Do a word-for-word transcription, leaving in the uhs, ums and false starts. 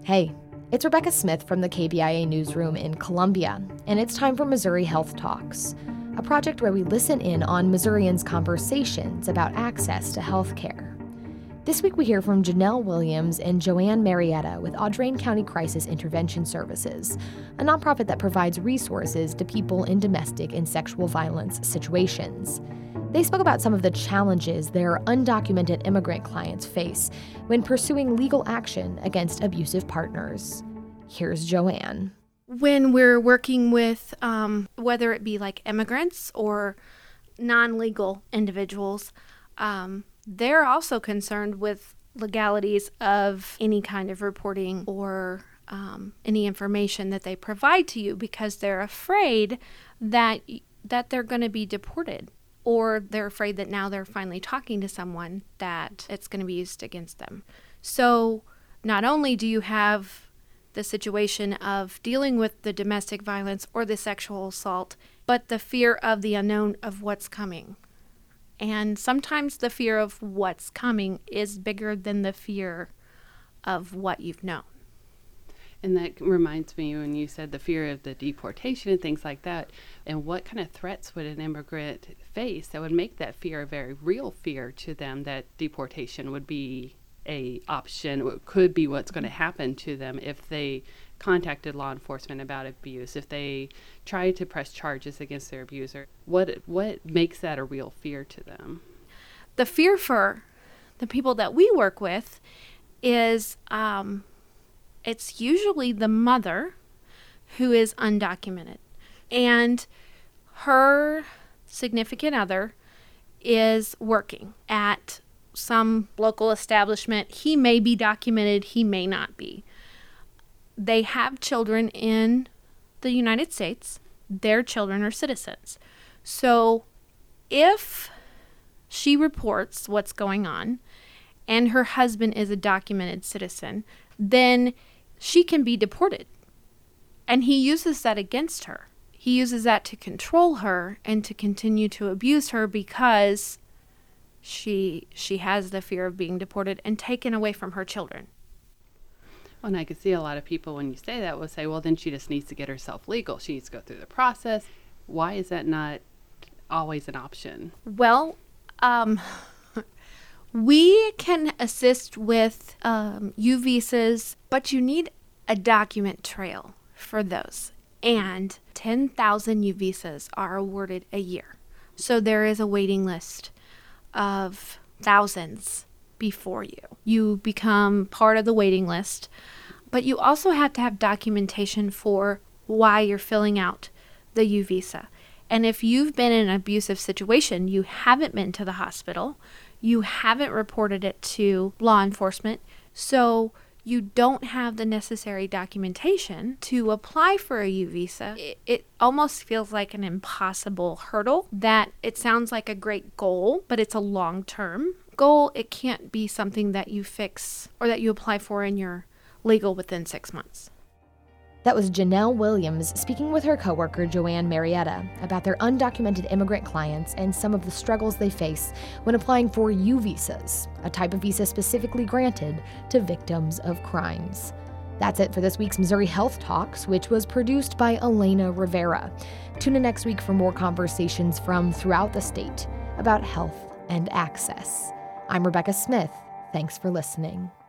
Hey, it's Rebecca Smith from the K B I A newsroom in Columbia, and it's time for Missouri Health Talks, a project where we listen in on Missourians' conversations about access to health care. This week we hear from Janelle Williams and Joanne Marietta with Audrain County Crisis Intervention Services, a nonprofit that provides resources to people in domestic and sexual violence situations. They spoke about some of the challenges their undocumented immigrant clients face when pursuing legal action against abusive partners. Here's Joanne. When we're working with, um, whether it be like immigrants or non-legal individuals, um, they're also concerned with legalities of any kind of reporting or um, any information that they provide to you because they're afraid that that they're going to be deported. Or they're afraid that now they're finally talking to someone that it's going to be used against them. So not only do you have the situation of dealing with the domestic violence or the sexual assault, but the fear of the unknown of what's coming. And sometimes the fear of what's coming is bigger than the fear of what you've known. And that reminds me when you said the fear of the deportation and things like that, and what kind of threats would an immigrant face that would make that fear a very real fear to them, that deportation would be a option, or could be what's going to happen to them if they contacted law enforcement about abuse, if they tried to press charges against their abuser. What what makes that a real fear to them? The fear for the people that we work with is um, it's usually the mother who is undocumented, and her significant other is working at some local establishment. He may be documented, he may not be. They have children in the United States. Their children are citizens. So if she reports what's going on and her husband is a documented citizen, then she can be deported. And he uses that against her. He uses that to control her and to continue to abuse her because she she has the fear of being deported and taken away from her children. Well, and I could see a lot of people, when you say that, will say, well, then she just needs to get herself legal. She needs to go through the process. Why is that not always an option? Well, um, we can assist with um, U visas, but you need a document trail for those. And ten thousand U visas are awarded a year. So there is a waiting list of thousands before you. You become part of the waiting list, but you also have to have documentation for why you're filling out the U visa. And if you've been in an abusive situation, you haven't been to the hospital, you haven't reported it to law enforcement, so you don't have the necessary documentation to apply for a U visa. It, it almost feels like an impossible hurdle that it sounds like a great goal, but it's a long-term goal. It can't be something that you fix or that you apply for and you're legal within six months. That was Janelle Williams speaking with her coworker Joanne Marietta about their undocumented immigrant clients and some of the struggles they face when applying for U visas, a type of visa specifically granted to victims of crimes. That's it for this week's Missouri Health Talks, which was produced by Elena Rivera. Tune in next week for more conversations from throughout the state about health and access. I'm Rebecca Smith. Thanks for listening.